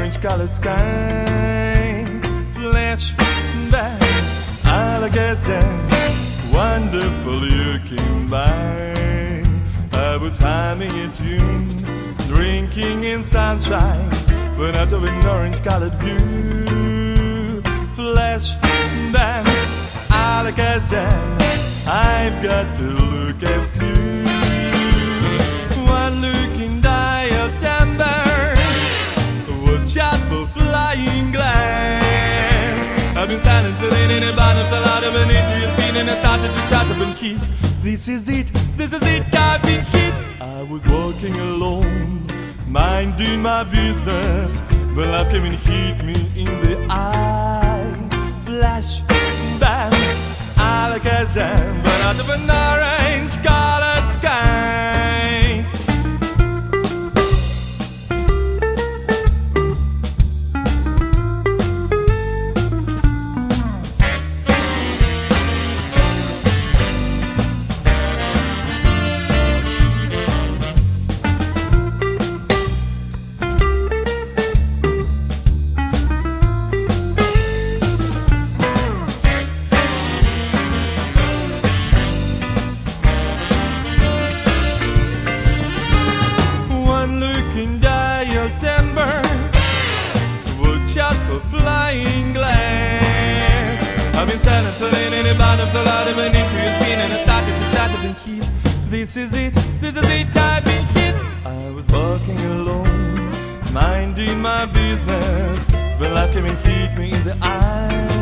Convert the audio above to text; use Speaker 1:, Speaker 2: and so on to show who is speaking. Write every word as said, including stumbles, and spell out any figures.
Speaker 1: orange-colored sky. Flashback, alligators, wonderful you came by. I was humming a tune, drinking in sunshine, but out of an orange-colored view. Flashback, alligators, I've got to look at you. One look in dial timber, watch out for flying glass. I've been standing still in a bottom, fell out of an injury scene, and I started to cut up and keep. This is it, this is it, I've been hit. I was walking alone, minding my business, but love came and hit me in the eye. Flash, bang, alligator, but out of an orange-colored sky. Flying glass. I've been standing floating in a bottom, fell out of an injury scene, and I started to start to heat. This is it, this is it, I've been hit. I was walking alone, minding my business, when life came and hit me in the eye.